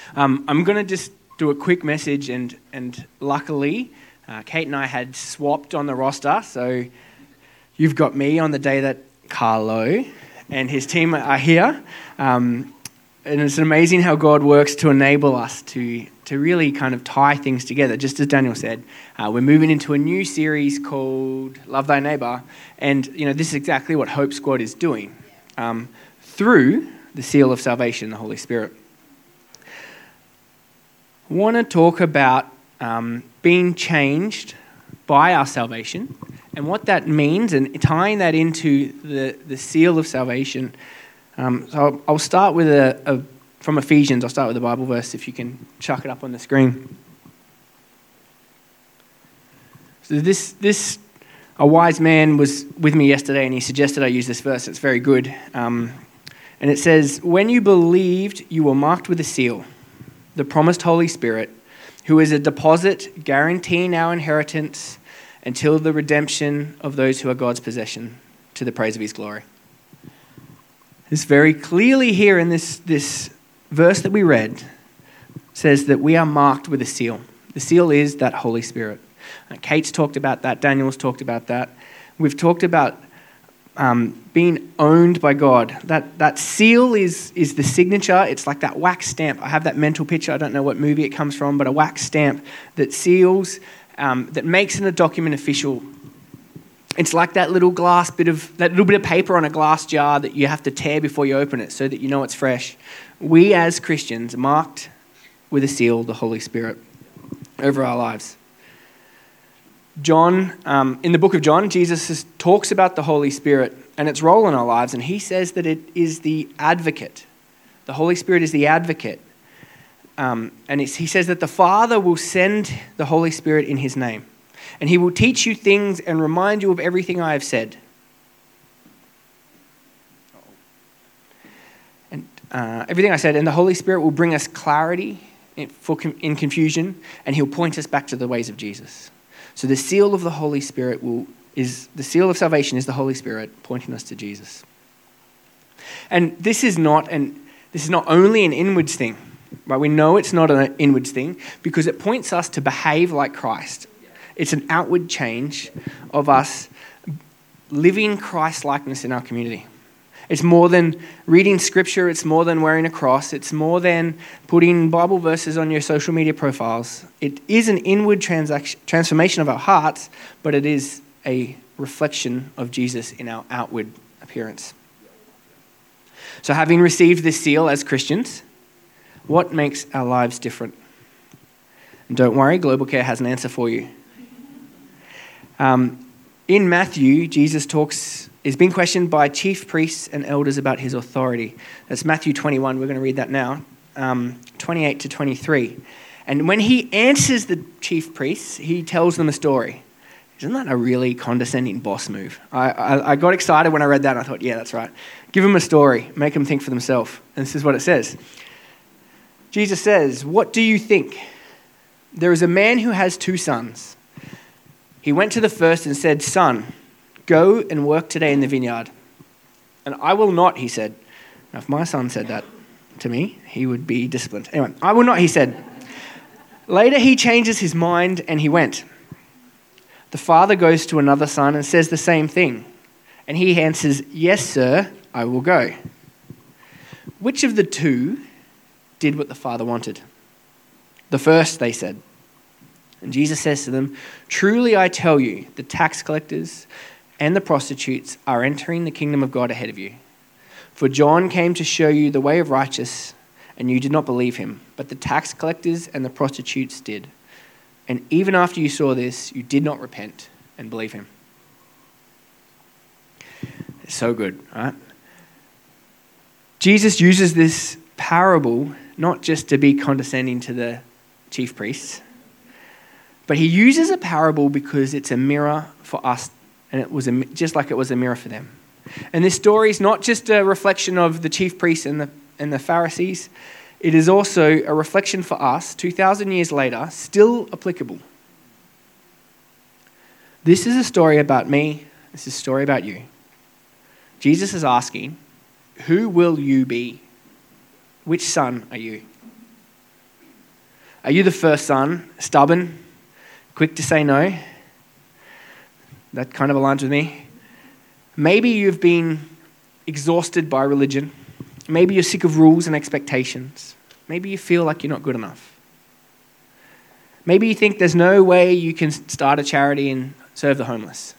I'm going to just do a quick message, and luckily, Kate and I had swapped on the roster, so you've got me on the day that Carlo and his team are here, and it's amazing how God works to enable us to really kind of tie things together. Just as Daniel said, we're moving into a new series called Love Thy Neighbour, and this is exactly what Hope Squad is doing through the seal of salvation, the Holy Spirit. I want to talk about being changed by our salvation and what that means, and tying that into the seal of salvation. So I'll start with from Ephesians. I'll start with a Bible verse, if you can chuck it up on the screen. So a wise man was with me yesterday, and he suggested I use this verse. It's very good. And it says, "When you believed, you were marked with a seal, the promised Holy Spirit, who is a deposit guaranteeing our inheritance until the redemption of those who are God's possession, to the praise of his glory." This very clearly here in this verse that we read says that we are marked with a seal. The seal is that Holy Spirit. Kate's talked about that. Daniel's talked about that. We've talked about being owned by God. That seal is the signature. It's like that wax stamp. I have that mental picture. I don't know what movie it comes from, but a wax stamp that seals, that makes a document official. It's like that little bit of paper on a glass jar that you have to tear before you open it so that you know it's fresh. We as Christians are marked with a seal, the Holy Spirit, over our lives. John, in the book of John, Jesus talks about the Holy Spirit and its role in our lives, and he says that it is the advocate. The Holy Spirit is the advocate. And he says that the Father will send the Holy Spirit in his name, and he will teach you things and remind you of everything I have said. And everything I said, and the Holy Spirit will bring us clarity in confusion, and he'll point us back to the ways of Jesus. So the seal of the Holy Spirit is the seal of salvation is the Holy Spirit pointing us to Jesus. And this is not only an inwards thing, right? We know it's not an inwards thing because it points us to behave like Christ. It's an outward change of us living Christ-likeness in our community. It's more than reading scripture. It's more than wearing a cross. It's more than putting Bible verses on your social media profiles. It is an inward transformation of our hearts, but it is a reflection of Jesus in our outward appearance. So having received this seal as Christians, what makes our lives different? And don't worry, Global Care has an answer for you. In Matthew, Jesus is being questioned by chief priests and elders about his authority. That's Matthew 21. We're going to read that now, 28 to 23. And when he answers the chief priests, he tells them a story. Isn't that a really condescending boss move? I got excited when I read that, and I thought, yeah, that's right. Give them a story. Make them think for themselves. And this is what it says. Jesus says, "What do you think? There is a man who has 2 sons. He went to the first and said, 'Son, go and work today in the vineyard.' 'And I will not,' he said." Now, if my son said that to me, he would be disciplined. Anyway, "I will not," he said. Later, he changes his mind and he went. The father goes to another son and says the same thing. And he answers, 'Yes, sir, I will go.' Which of the 2 did what the father wanted?" "The first," they said. And Jesus says to them, "Truly I tell you, the tax collectors and the prostitutes are entering the kingdom of God ahead of you. For John came to show you the way of righteousness, and you did not believe him, but the tax collectors and the prostitutes did. And even after you saw this, you did not repent and believe him." It's so good, right? Jesus uses this parable not just to be condescending to the chief priests, but he uses a parable because it's a mirror for us, and it was just like it was a mirror for them. And this story is not just a reflection of the chief priests and the Pharisees. It is also a reflection for us, 2,000 years later, still applicable. This is a story about me. This is a story about you. Jesus is asking, who will you be? Which son are you? Are you the first son, stubborn, quick to say no? That kind of aligns with me. Maybe you've been exhausted by religion. Maybe you're sick of rules and expectations. Maybe you feel like you're not good enough. Maybe you think there's no way you can start a charity and serve the homeless.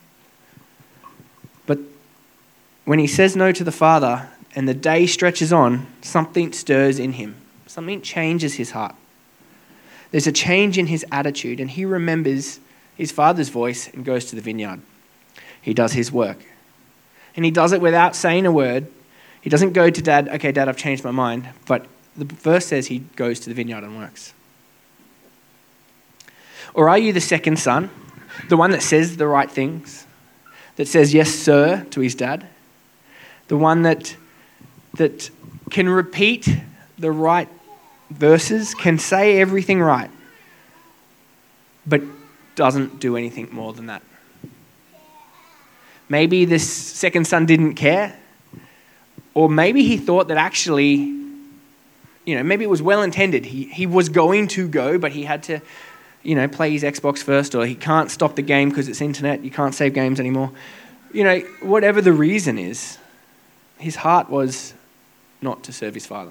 But when he says no to the Father and the day stretches on, something stirs in him. Something changes his heart. There's a change in his attitude, and he remembers his Father's voice and goes to the vineyard. He does his work. And he does it without saying a word. He doesn't go to Dad, okay, Dad, I've changed my mind. But the verse says he goes to the vineyard and works. Or are you the second son, the one that says the right things, that says yes, sir, to his dad? The one that can repeat the right verses, can say everything right, but doesn't do anything more than that. Maybe this second son didn't care, or maybe he thought that actually, maybe it was well intended. He was going to go, but he had to, play his Xbox first, or he can't stop the game because it's internet, you can't save games anymore. Whatever the reason is, his heart was not to serve his Father.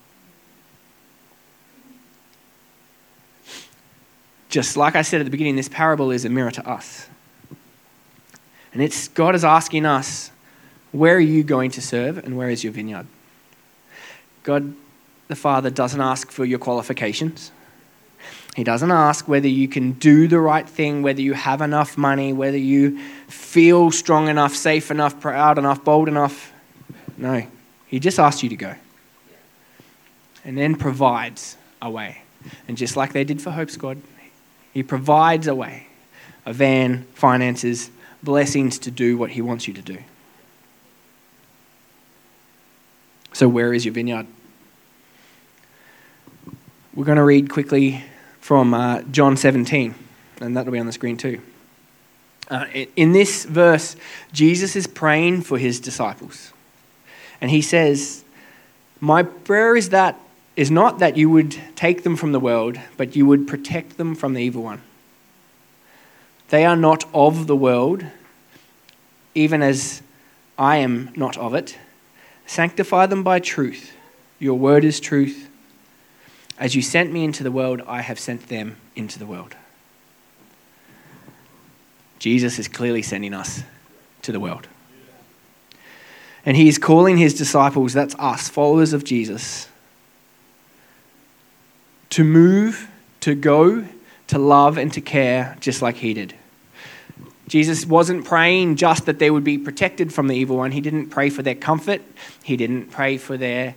Just like I said at the beginning, this parable is a mirror to us. And God is asking us, where are you going to serve and where is your vineyard? God, the Father, doesn't ask for your qualifications. He doesn't ask whether you can do the right thing, whether you have enough money, whether you feel strong enough, safe enough, proud enough, bold enough. No, he just asks you to go. And then provides a way. And just like they did for Hope Squad, he provides a way, a van, finances, blessings to do what he wants you to do. So where is your vineyard? We're going to read quickly from John 17, and that'll be on the screen too. In this verse, Jesus is praying for his disciples. And he says, my prayer is not that you would take them from the world, but you would protect them from the evil one. They are not of the world, even as I am not of it. Sanctify them by truth. Your word is truth. As you sent me into the world, I have sent them into the world. Jesus is clearly sending us to the world. And he is calling his disciples, that's us, followers of Jesus, to move, to go, to love, and to care just like he did. Jesus wasn't praying just that they would be protected from the evil one. He didn't pray for their comfort. He didn't pray for their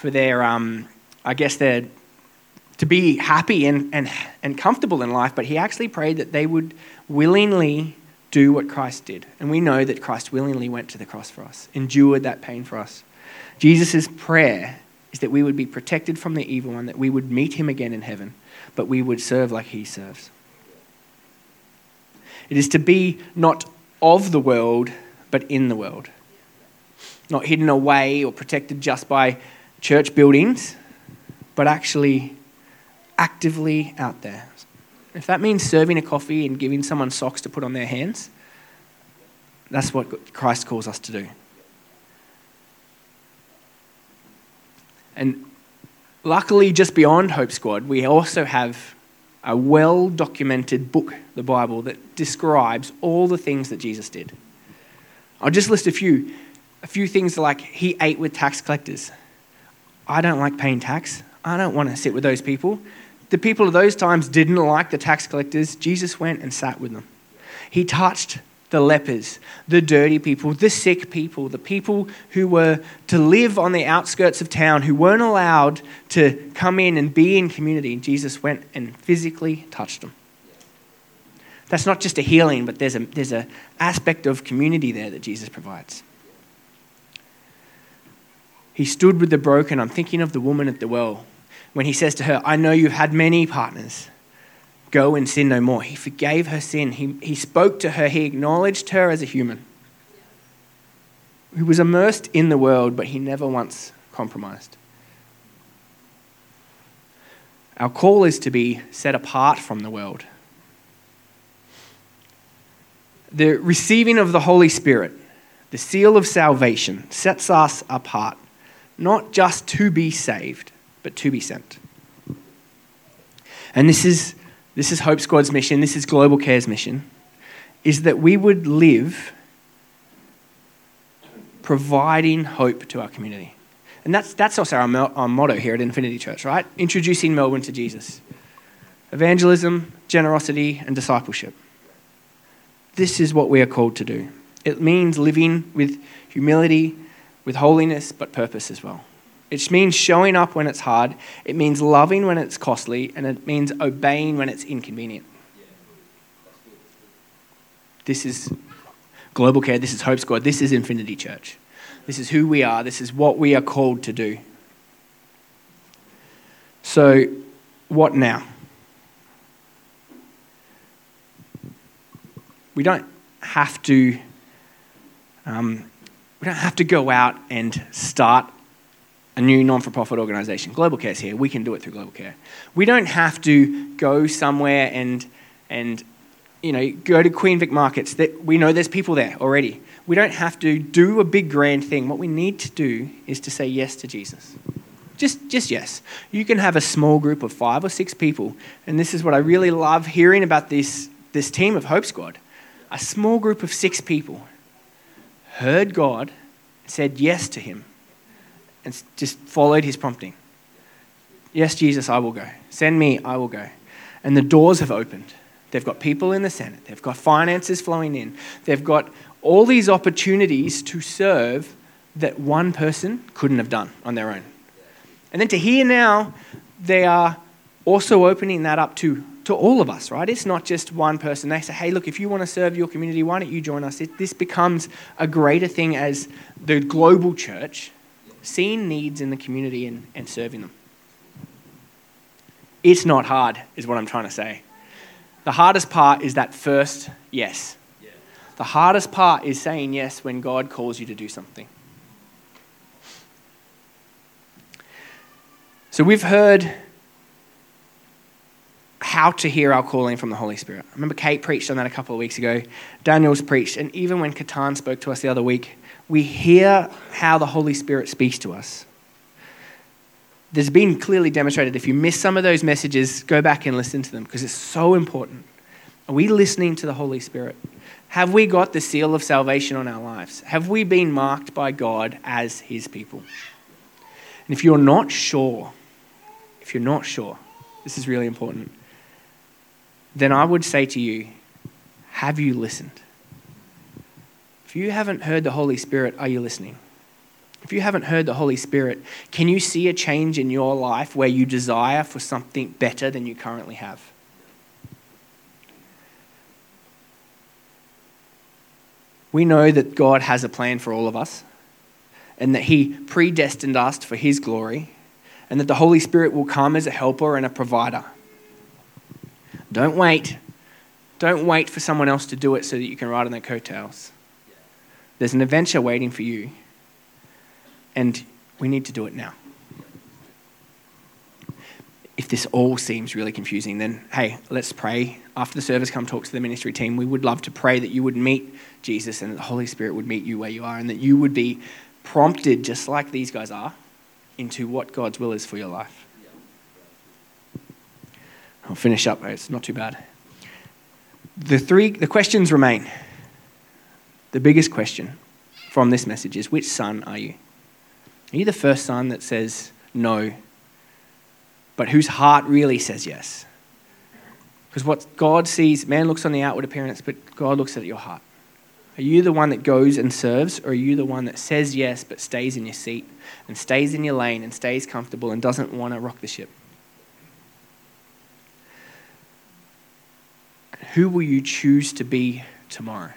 to be happy and comfortable in life, but he actually prayed that they would willingly do what Christ did. And we know that Christ willingly went to the cross for us, endured that pain for us. Jesus' prayer is that we would be protected from the evil one, that we would meet him again in heaven, but we would serve like he serves. It is to be not of the world, but in the world. Not hidden away or protected just by church buildings, but actually actively out there. If that means serving a coffee and giving someone socks to put on their hands, that's what Christ calls us to do. And luckily, just beyond Hope Squad, we also have a well-documented book, the Bible, that describes all the things that Jesus did. I'll just list a few things like he ate with tax collectors. I don't like paying tax. I don't want to sit with those people. The people of those times didn't like the tax collectors. Jesus went and sat with them. He touched the lepers, the dirty people, the sick people, the people who were to live on the outskirts of town, who weren't allowed to come in and be in community. Jesus went and physically touched them. That's not just a healing, but there's an aspect of community there that Jesus provides. He stood with the broken. I'm thinking of the woman at the well when he says to her, I know you've had many partners. Go and sin no more. He forgave her sin. He spoke to her. He acknowledged her as a human. He was immersed in the world, but he never once compromised. Our call is to be set apart from the world. The receiving of the Holy Spirit, the seal of salvation, sets us apart, not just to be saved, but to be sent. And this is Hope Squad's mission, this is Global Care's mission, is that we would live providing hope to our community. And that's also our motto here at Infinity Church, right? Introducing Melbourne to Jesus. Evangelism, generosity, and discipleship. This is what we are called to do. It means living with humility, with holiness, but purpose as well. It means showing up when it's hard. It means loving when it's costly. And it means obeying when it's inconvenient. This is Global Care. This is Hope Squad. This is Infinity Church. This is who we are. This is what we are called to do. So, what now? We don't have to go out and start a new non-for-profit organisation. Global Care's here. We can do it through Global Care. We don't have to go somewhere and go to Queen Vic Markets. That we know there's people there already. We don't have to do a big grand thing. What we need to do is to say yes to Jesus. Just yes. You can have a small group of 5 or 6 people, and this is what I really love hearing about this team of Hope Squad. A small group of 6 people heard God, said yes to him, and just followed his prompting. Yes, Jesus, I will go. Send me, I will go. And the doors have opened. They've got people in the Senate. They've got finances flowing in. They've got all these opportunities to serve that one person couldn't have done on their own. And then to hear now, they are also opening that up to all of us, right? It's not just one person. They say, hey, look, if you want to serve your community, why don't you join us? This becomes a greater thing as the global church, seeing needs in the community and serving them. It's not hard, is what I'm trying to say. The hardest part is that first yes. The hardest part is saying yes when God calls you to do something. So we've heard how to hear our calling from the Holy Spirit. I remember Kate preached on that a couple of weeks ago. Daniel's preached. And even when Katan spoke to us the other week, we hear how the Holy Spirit speaks to us. There's been clearly demonstrated. If you miss some of those messages, go back and listen to them because it's so important. Are we listening to the Holy Spirit? Have we got the seal of salvation on our lives? Have we been marked by God as his people? And if you're not sure, this is really important, then I would say to you, have you listened? If you haven't heard the Holy Spirit, are you listening? If you haven't heard the Holy Spirit, can you see a change in your life where you desire for something better than you currently have? We know that God has a plan for all of us and that he predestined us for his glory and that the Holy Spirit will come as a helper and a provider. Don't wait. Don't wait for someone else to do it so that you can ride on their coattails. There's an adventure waiting for you, and we need to do it now. If this all seems really confusing, then hey, let's pray. After the service, come talk to the ministry team. We would love to pray that you would meet Jesus and that the Holy Spirit would meet you where you are and that you would be prompted, just like these guys are, into what God's will is for your life. I'll finish up. It's not too bad. The questions remain. The biggest question from this message is, which son are you? Are you the first son that says no, but whose heart really says yes? Because what God sees, man looks on the outward appearance, but God looks at your heart. Are you the one that goes and serves, or are you the one that says yes, but stays in your seat and stays in your lane and stays comfortable and doesn't want to rock the ship? Who will you choose to be tomorrow?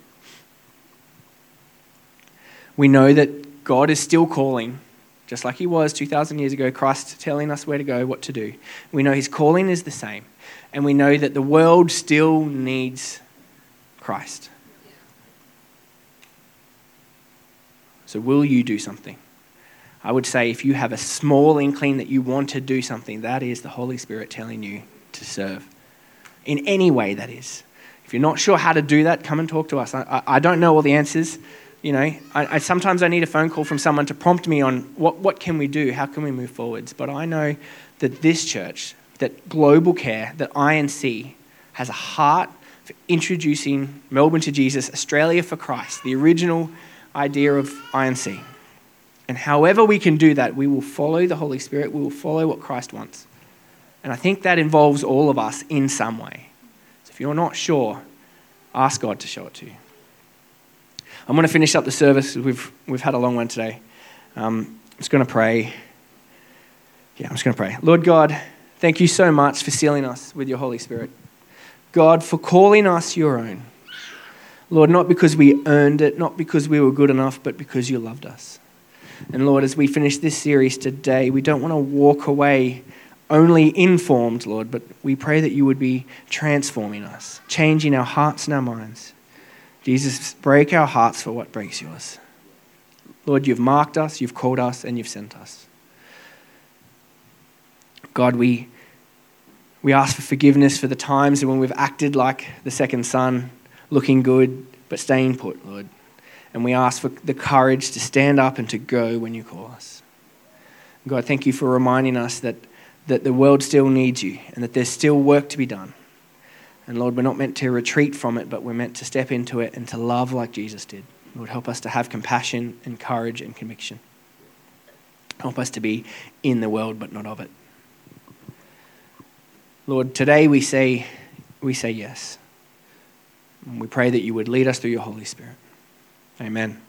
We know that God is still calling, just like he was 2,000 years ago, Christ telling us where to go, what to do. We know his calling is the same. And we know that the world still needs Christ. So will you do something? I would say if you have a small inkling that you want to do something, that is the Holy Spirit telling you to serve. In any way, that is. If you're not sure how to do that, come and talk to us. I don't know all the answers. You know, sometimes I need a phone call from someone to prompt me on what can we do? How can we move forwards? But I know that this church, that Global Care, that INC has a heart for introducing Melbourne to Jesus, Australia for Christ, the original idea of INC. And however we can do that, we will follow the Holy Spirit. We will follow what Christ wants. And I think that involves all of us in some way. So if you're not sure, ask God to show it to you. I'm going to finish up the service. We've had a long one today. I'm just going to pray. I'm just going to pray. Lord God, thank you so much for sealing us with your Holy Spirit. God, for calling us your own. Lord, not because we earned it, not because we were good enough, but because you loved us. And Lord, as we finish this series today, we don't want to walk away only informed, Lord, but we pray that you would be transforming us, changing our hearts and our minds. Jesus, break our hearts for what breaks yours. Lord, you've marked us, you've called us, and you've sent us. God, we ask for forgiveness for the times when we've acted like the second son, looking good, but staying put, Lord. And we ask for the courage to stand up and to go when you call us. God, thank you for reminding us that the world still needs you and that there's still work to be done. And Lord, we're not meant to retreat from it, but we're meant to step into it and to love like Jesus did. Lord, help us to have compassion and courage and conviction. Help us to be in the world, but not of it. Lord, today we say yes. And we pray that you would lead us through your Holy Spirit. Amen.